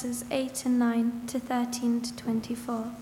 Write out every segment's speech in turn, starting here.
verses 8 and 9 to 13 to 24.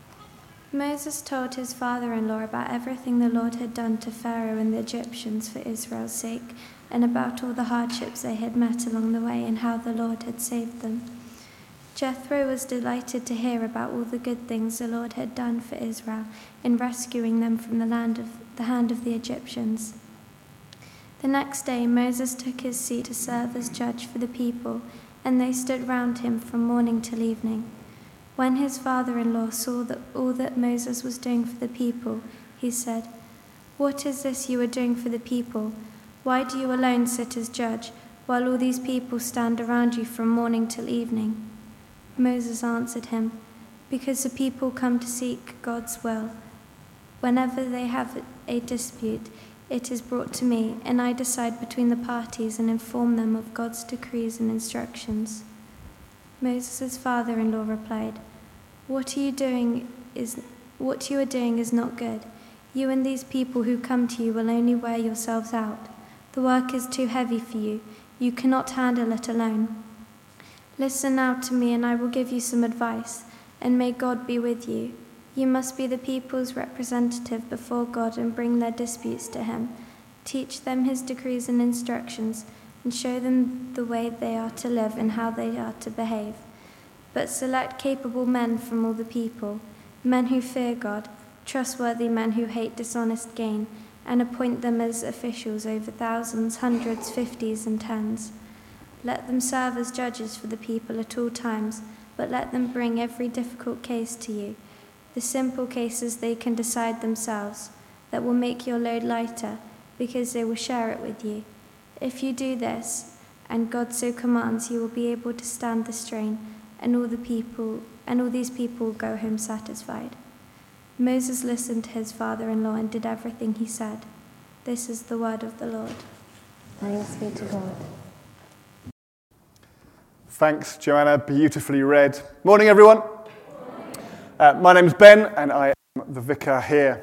Moses told his father-in-law about everything the Lord had done to Pharaoh and the Egyptians for Israel's sake, and about all the hardships they had met along the way and how the Lord had saved them. Jethro was delighted to hear about all the good things the Lord had done for Israel in rescuing them from the hand of the Egyptians. The next day Moses took his seat to serve as judge for the people, and they stood round him from morning till evening. When his father-in-law saw all that Moses was doing for the people, he said, "What is this you are doing for the people? Why do you alone sit as judge, while all these people stand around you from morning till evening?" Moses answered him, "Because the people come to seek God's will. Whenever they have a dispute, it is brought to me, and I decide between the parties and inform them of God's decrees and instructions." Moses' father-in-law replied, What you are doing is not good. You and these people who come to you will only wear yourselves out. The work is too heavy for you. You cannot handle it alone. Listen now to me, and I will give you some advice, and may God be with you. You must be the people's representative before God and bring their disputes to him. Teach them his decrees and instructions, and show them the way they are to live and how they are to behave. But select capable men from all the people, men who fear God, trustworthy men who hate dishonest gain, and appoint them as officials over thousands, hundreds, fifties, and tens. Let them serve as judges for the people at all times, but let them bring every difficult case to you. The simple cases they can decide themselves, that will make your load lighter, because they will share it with you. If you do this, and God so commands, you will be able to stand the strain, and all these people will go home satisfied. Moses listened to his father-in-law and did everything he said. This is the word of the Lord. Thanks be to God. Thanks, Joanna. Beautifully read. Morning, everyone. My name's Ben, and I am the vicar here.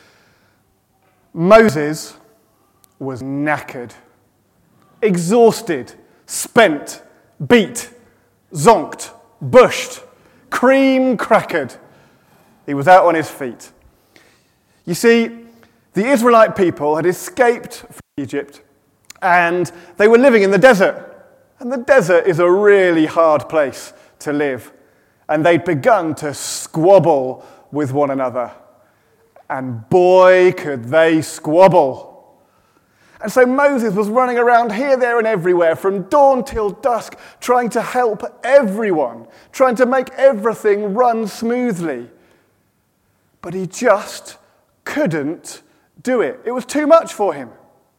Moses was knackered, exhausted, spent, beat, zonked, bushed, cream-crackered. He was out on his feet. You see, the Israelite people had escaped from Egypt, and they were living in the desert. And the desert is a really hard place to live. And they'd begun to squabble with one another. And boy, could they squabble. And so Moses was running around here, there, and everywhere from dawn till dusk, trying to help everyone, trying to make everything run smoothly. But he just couldn't do it. It was too much for him.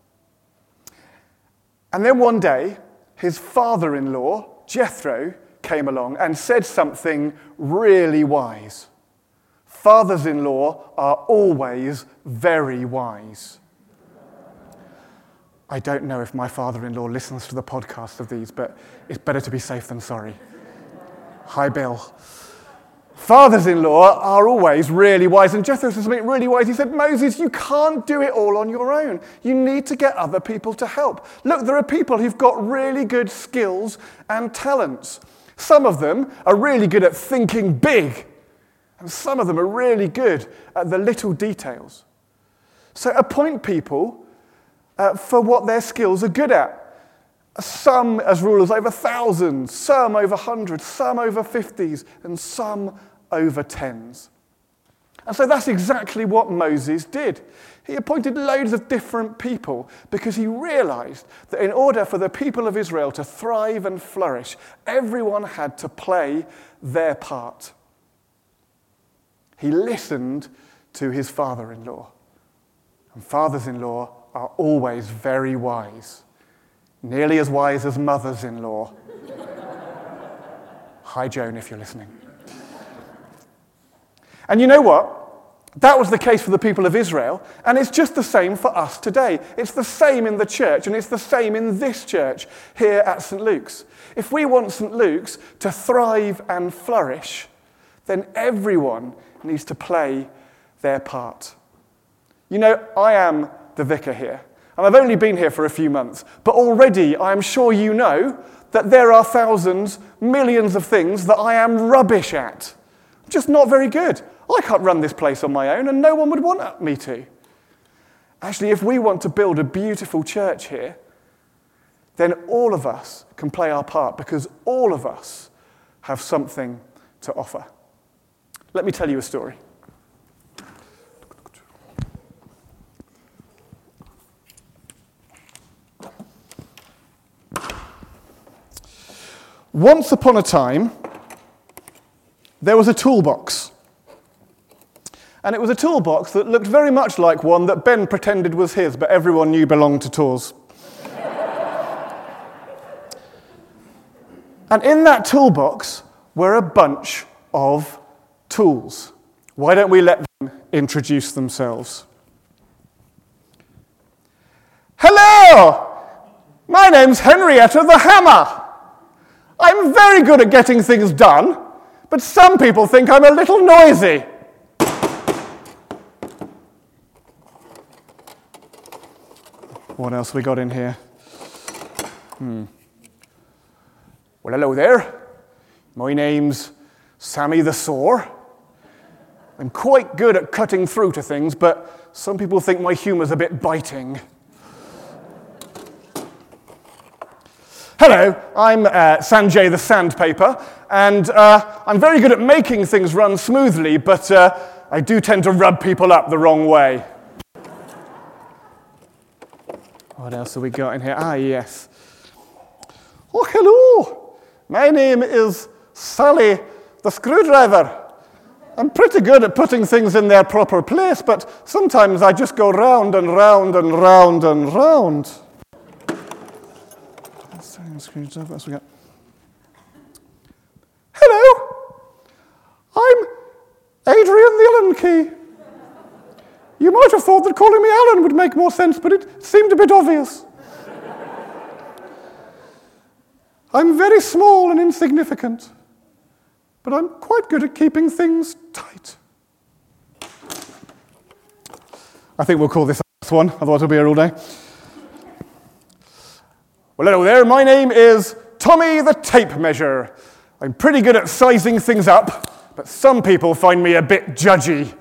And then one day, his father-in-law, Jethro, came along and said something really wise. Fathers-in-law are always very wise. I don't know if my father-in-law listens to the podcast of these, but it's better to be safe than sorry. Hi, Bill. Fathers-in-law are always really wise, and Jethro said something really wise. He said, Moses, you can't do it all on your own. You need to get other people to help. Look, there are people who've got really good skills and talents. Some of them are really good at thinking big, and some of them are really good at the little details. So appoint people for what their skills are good at. Some as rulers over thousands, some over hundreds, some over 50s, and some over 10s. And so that's exactly what Moses did. He appointed loads of different people because he realized that in order for the people of Israel to thrive and flourish, everyone had to play their part. He listened to his father-in-law. And fathers-in-law are always very wise. Nearly as wise as mothers-in-law. Hi, Joan, if you're listening. And you know what? That was the case for the people of Israel, and it's just the same for us today. It's the same in the church, and it's the same in this church here at St. Luke's. If we want St. Luke's to thrive and flourish, then everyone needs to play their part. You know, I am the vicar here, and I've only been here for a few months, but already I am sure you know that there are thousands, millions of things that I am rubbish at. I'm just not very good. I can't run this place on my own, and no one would want me to. Actually, if we want to build a beautiful church here, then all of us can play our part because all of us have something to offer. Let me tell you a story. Once upon a time, there was a toolbox. And it was a toolbox that looked very much like one that Ben pretended was his, but everyone knew belonged to Tors. And in that toolbox were a bunch of tools. Why don't we let them introduce themselves? Hello! My name's Henrietta the Hammer. I'm very good at getting things done, but some people think I'm a little noisy. What else we got in here? Well, hello there. My name's Sammy the Saw. I'm quite good at cutting through to things, but some people think my humour's a bit biting. Hello, I'm Sanjay the Sandpaper, and I'm very good at making things run smoothly, but I do tend to rub people up the wrong way. What else have we got in here? Ah, yes. Oh, hello. My name is Sally the Screwdriver. I'm pretty good at putting things in their proper place, but sometimes I just go round and round and round and round. What else we got? Hello. I'm Adrian the Allen Key. You might have thought that calling me Alan would make more sense, but it seemed a bit obvious. I'm very small and insignificant, but I'm quite good at keeping things tight. I think we'll call this the last one, otherwise it'll be here all day. Well, hello there. My name is Tommy the Tape Measure. I'm pretty good at sizing things up, but some people find me a bit judgy.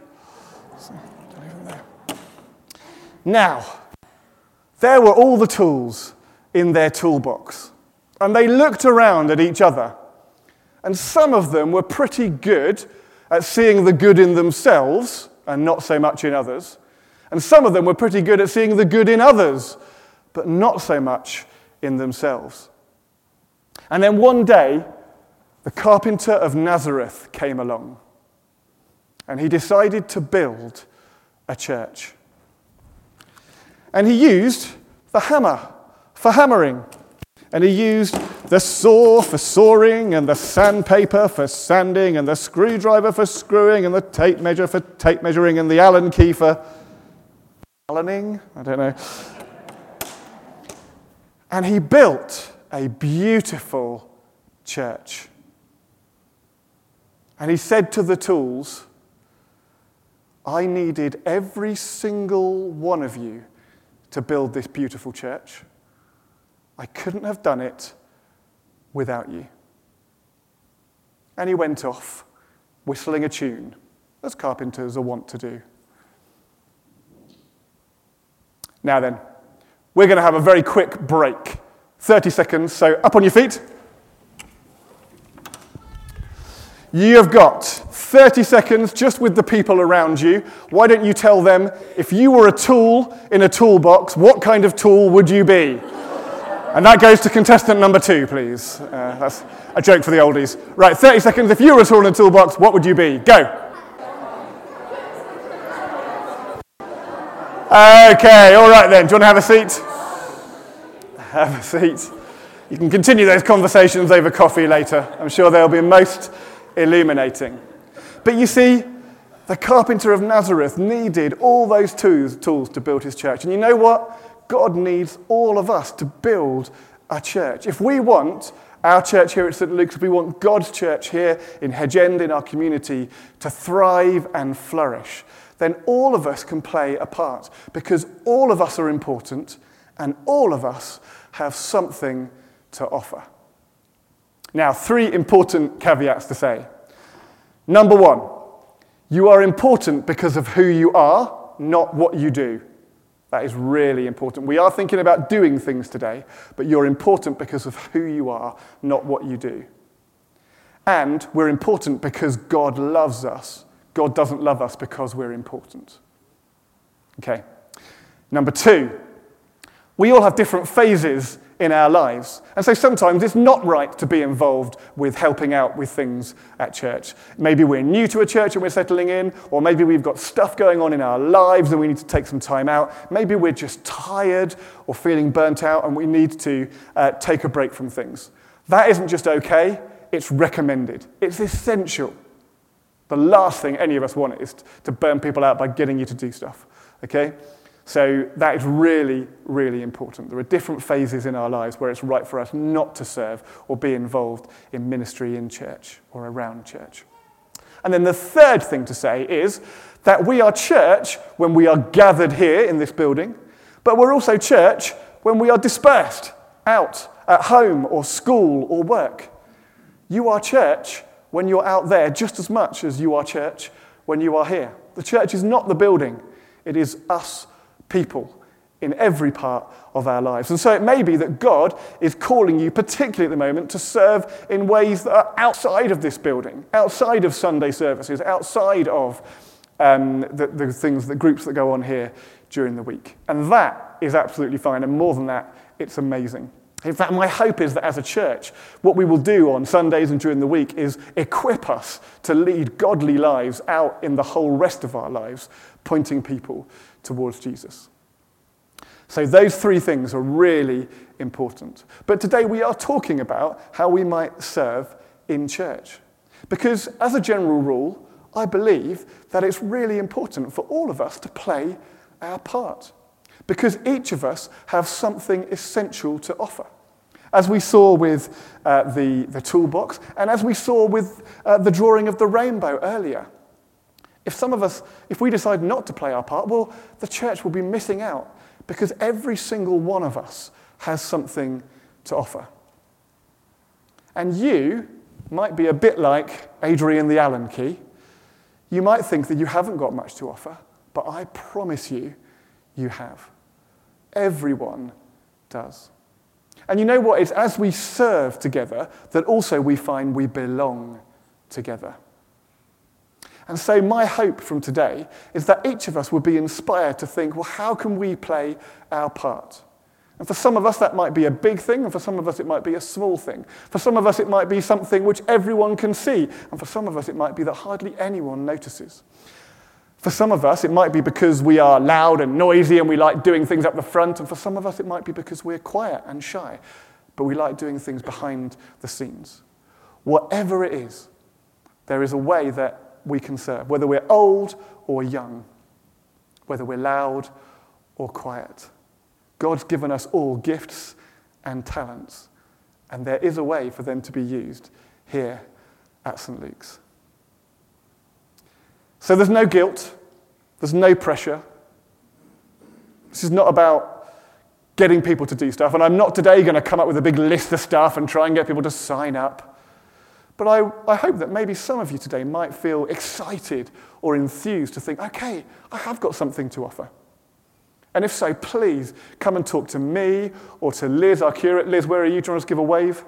Now, there were all the tools in their toolbox, and they looked around at each other, and some of them were pretty good at seeing the good in themselves and not so much in others, and some of them were pretty good at seeing the good in others, but not so much in themselves. And then one day, the carpenter of Nazareth came along, and he decided to build a church. And he used the hammer for hammering. And he used the saw for sawing, and the sandpaper for sanding, and the screwdriver for screwing, and the tape measure for tape measuring, and the Allen key for Allening? I don't know. And he built a beautiful church. And he said to the tools, I needed every single one of you to build this beautiful church. I couldn't have done it without you. And he went off, whistling a tune, as carpenters are wont to do. Now then, we're going to have a very quick break. 30 seconds, so up on your feet. You have got 30 seconds just with the people around you. Why don't you tell them, if you were a tool in a toolbox, what kind of tool would you be? And that goes to contestant number 2, please. That's a joke for the oldies. Right, 30 seconds. If you were a tool in a toolbox, what would you be? Go. Okay, all right then. Do you want to have a seat? Have a seat. You can continue those conversations over coffee later. I'm sure they'll be most illuminating. But you see, the carpenter of Nazareth needed all those tools to build his church. And you know what? God needs all of us to build a church. If we want our church here at St. Luke's, if we want God's church here in Hedge End, in our community, to thrive and flourish, then all of us can play a part, because all of us are important and all of us have something to offer. Now, 3 important caveats to say. Number 1, you are important because of who you are, not what you do. That is really important. We are thinking about doing things today, but you're important because of who you are, not what you do. And we're important because God loves us. God doesn't love us because we're important. Okay. Number 2, we all have different phases in our lives. And so sometimes it's not right to be involved with helping out with things at church. Maybe we're new to a church and we're settling in, or maybe we've got stuff going on in our lives and we need to take some time out. Maybe we're just tired or feeling burnt out and we need to take a break from things. That isn't just okay, it's recommended. It's essential. The last thing any of us want is to burn people out by getting you to do stuff, okay? So that is really, really important. There are different phases in our lives where it's right for us not to serve or be involved in ministry in church or around church. And then the third thing to say is that we are church when we are gathered here in this building, but we're also church when we are dispersed out at home or school or work. You are church when you're out there just as much as you are church when you are here. The church is not the building. It is us people in every part of our lives. And so it may be that God is calling you, particularly at the moment, to serve in ways that are outside of this building, outside of Sunday services, outside of the things, the groups that go on here during the week. And that is absolutely fine. And more than that, it's amazing. In fact, my hope is that as a church, what we will do on Sundays and during the week is equip us to lead godly lives out in the whole rest of our lives, pointing people towards Jesus. So those 3 things are really important. But today we are talking about how we might serve in church. Because as a general rule, I believe that it's really important for all of us to play our part. Because each of us have something essential to offer. As we saw with the toolbox, and as we saw with the drawing of the rainbow earlier. If we decide not to play our part, well, the church will be missing out because every single one of us has something to offer. And you might be a bit like Adrian the Allen key. You might think that you haven't got much to offer, but I promise you, you have. Everyone does. And you know what? It's as we serve together that also we find we belong together. And so my hope from today is that each of us will be inspired to think, well, how can we play our part? And for some of us, that might be a big thing, and for some of us, it might be a small thing. For some of us, it might be something which everyone can see, and for some of us, it might be that hardly anyone notices. For some of us, it might be because we are loud and noisy and we like doing things up the front, and for some of us, it might be because we're quiet and shy, but we like doing things behind the scenes. Whatever it is, there is a way that we can serve, whether we're old or young, whether we're loud or quiet. God's given us all gifts and talents, and there is a way for them to be used here at St. Luke's. So there's no guilt, there's no pressure. This is not about getting people to do stuff, and I'm not today going to come up with a big list of stuff and try and get people to sign up. But I hope that maybe some of you today might feel excited or enthused to think, okay, I have got something to offer. And if so, please come and talk to me or to Liz, our curate. Liz, where are you? Do you want to give a wave?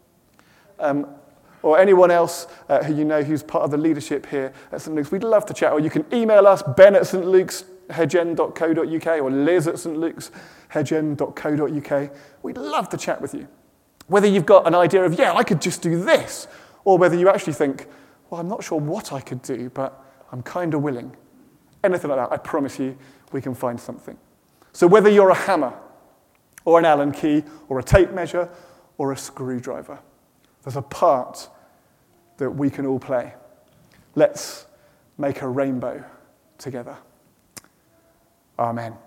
Or anyone else who you know who's part of the leadership here at St. Luke's. We'd love to chat. Or you can email us, ben@stlukeshedgen.co.uk or liz@stlukeshedgen.co.uk. We'd love to chat with you. Whether you've got an idea of, I could just do this, or whether you actually think, well, I'm not sure what I could do, but I'm kind of willing. Anything like that, I promise you, we can find something. So whether you're a hammer, or an Allen key, or a tape measure, or a screwdriver, there's a part that we can all play. Let's make a rainbow together. Amen.